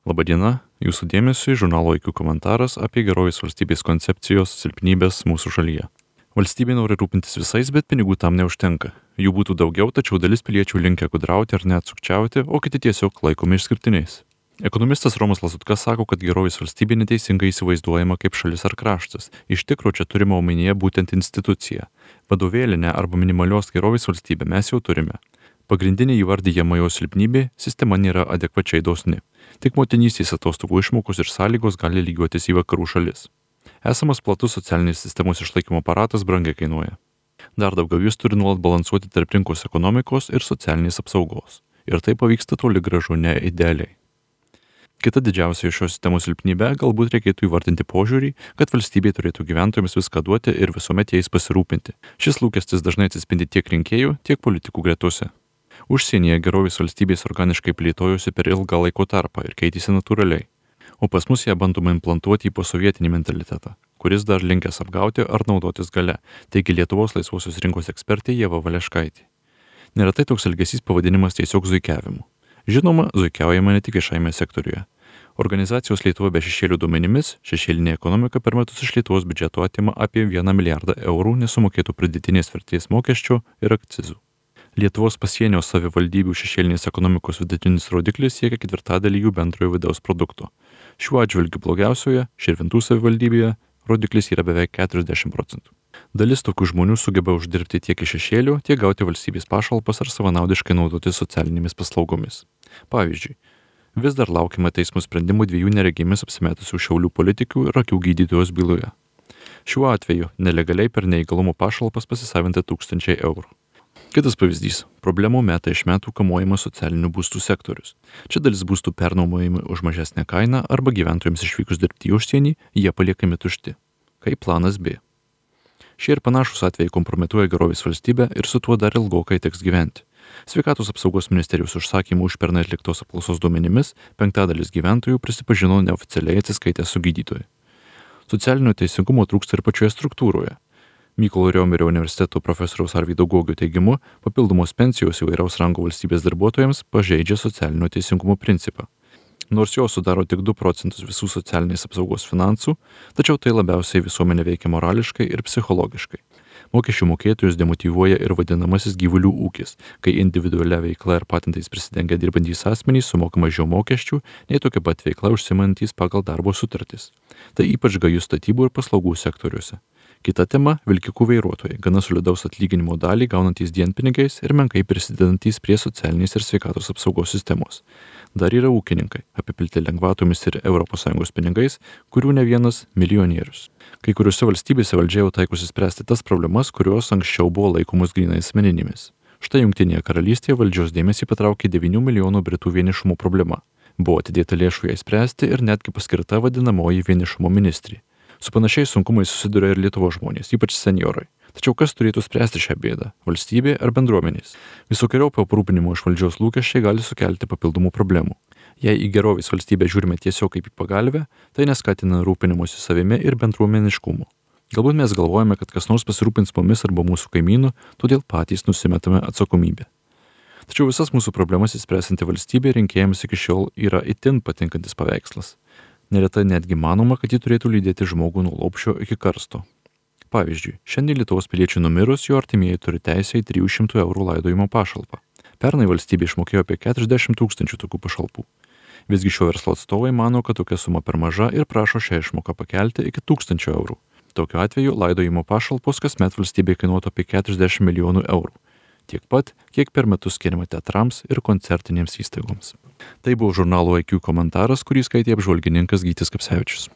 Labadiena, jūsų dėmesiui žurnalo IQ komentaras apie gerovės valstybės koncepcijos silpnybės mūsų šalyje. Valstybė nori rūpintis visais, bet pinigų tam neužtenka. Jų būtų daugiau, tačiau dalis piliečių linkę gudrauti ar net sukčiauti, o kiti tiesiog laikomi išskirtiniais. Ekonomistas Romas Lazutka sako, kad gerovės valstybė neteisingai įsivaizduojama kaip šalis ar kraštas. Iš tikro čia turime omenyje būtent instituciją. Vadovėlinę arba minimalios gerovės valstybę mes jau turime. Pagrindinė įvardyjama jos silpnybė - sistema nėra adekvačiai dosni. Tik motinystės atostogų išmokos ir sąlygos gali lygiuotis į vakarų šalis. Esamas platus socialinės sistemos išlaikymo aparatas brangiai kainuoja. Dar daugiau jis turi nuolat balansuoti tarp rinkos ekonomikos ir socialinės apsaugos. Ir tai pavyksta toli gražu ne idealiai. Kita didžiausia šios sistemos silpnybė galbūt reikėtų įvardinti požiūrį, kad valstybė turėtų gyventojams viską duoti ir visuomet jais pasirūpinti. Šis lūkestis dažnai atsispindi tiek rinkėjų, tiek politikų gretose. Užsienyje gerovės valstybės organiškai plėtojosi per ilgą laiko tarpą ir keitėsi natūraliai. O pas mus ją bandoma implantuoti į posovietinį mentalitetą, kuris dar linkęs apgauti ar naudotis gale, teigi Lietuvos laisvosios rinkos ekspertė Ieva Valeškaitė. Neretai toks elgesys pavadinimas tiesiog zuikiavimu. Žinoma, zuikiaujama ne tik viešajame sektoriuje. Organizacijos Lietuva be šešėlių duomenimis, šešėlinė ekonomika per metus iš Lietuvos biudžeto atima apie 1 milijardą eurų nesumokėtų pridėtinės vertės mokesčių ir akcizų. Lietuvos pasienio savivaldybių šešėlinės ekonomikos vidutinis rodiklis siekia 1/4 jų bendrojo vidaus produkto. Šiuo atžvilgiu blogiausioje, Širvintų savivaldybėje, rodiklis yra beveik 40 procentų. Dalis tokių žmonių sugeba uždirbti tiek iš šešėlių, tiek gauti valstybės pašalpas ar savanaudiškai naudoti socialinėmis paslaugomis. Pavyzdžiui, vis dar laukiama teismų sprendimų 2 neregėmis apsimetusių Šiaulių politikių ir akių gydytojos byloje. Šiuo atveju nelegaliai per neįgalumo pašalpas pasisavinti 1000 eurų. Kitas pavyzdys - problemų metai iš metų kamuojamas socialinių būstų sektorius. Čia dalis būstų pernuomojami už mažesnę kainą arba gyventojams išvykus dirbti į užsienį, jie paliekami tušti. Kaip planas B. Šie ir panašūs atvejai kompromituoja gerovės valstybę ir su tuo dar ilgokai teks gyventi. Sveikatos apsaugos ministerijos užsakymų už pernai atliktos apklausos duomenimis 5/5 gyventojų prisipažino neoficialiai atsiskaitę su gydytoju. Socialinio teisingumo trūksta ir pačioje struktūroje. Mykolo Riomerio universiteto profesoriaus Arvydo Gogio teigimu, papildomos pensijos įvairaus rango valstybės darbuotojams pažeidžia socialinio teisingumo principą. Nors jos sudaro tik 2 procentus visų socialinės apsaugos finansų, tačiau tai labiausiai visuomenė veikia morališkai ir psichologiškai. Mokesčių mokėtojus demotyvuoja ir vadinamasis gyvulių ūkis, kai individualia veikla ir patentais prisidengia dirbantys asmenys sumoka mažiau mokesčių nei tokia pat veikla užsiimantys pagal darbo sutartis. Tai ypač gajus statybų ir paslaugų sektoriuose. Kita tema - vilkikų vairuotojai, gana solidaus atlyginimo dalį gaunantys dienpinigais ir menkai prisidedantys prie socialinės ir sveikatos apsaugos sistemos. Dar yra ūkininkai, apipilti lengvatomis ir ES pinigais, kurių ne vienas milijonierius. Kai kuriuose valstybėse valdžia jau taikosi spręsti tas problemas, kurios anksčiau buvo laikomos grynai asmeninėmis. Štai Jungtinėje karalystėje valdžios dėmesį patraukė 9 milijonų britų vienišumo problema. Buvo atidėta lėšų jai spręsti ir netgi paskirta vadinamoji vienišumo ministrė. Su panašiais sunkumais susiduria ir Lietuvos žmonės, ypač senjorai. Tačiau kas turėtų spręsti šią bėdą - valstybė ar bendruomenės? Visokiojopo aprūpinimo iš valdžios lūkesčiai gali sukelti papildomų problemų. Jei į gerovės valstybę žiūrime tiesiog kaip į pagalvę, tai neskatina rūpinimosi savimi ir bendruomeniškumo. Galbūt mes galvojame, kad kas nors pasirūpins mumis arba mūsų kaimynų, todėl patys nusimetame atsakomybę. Tačiau visas mūsų problemas įspręsinti valstybė rinkėjams iki šiol yra itin patinkantis paveikslas. Neretai netgi manoma, kad ji turėtų lydėti žmogų nuo lopšio iki karsto. Pavyzdžiui, šiandien Lietuvos piliečių numirus jo artimieji turi teisę į 300 eurų laidojimo pašalpą. Pernai valstybė išmokėjo apie 40 000 tokių pašalpų. Visgi šio verslo atstovai mano, kad tokia suma per maža ir prašo šią išmoką pakelti iki 1000 eurų. Tokiu atveju laidojimo pašalpos kasmet valstybė kainuotų apie 40 milijonų eurų. Tiek pat, kiek per metus skiriama teatrams ir koncertinėms įstaigoms. Tai buvo žurnalo IQ komentaras, kurį skaitė apžvalgininkas Gytis Kapsevičius.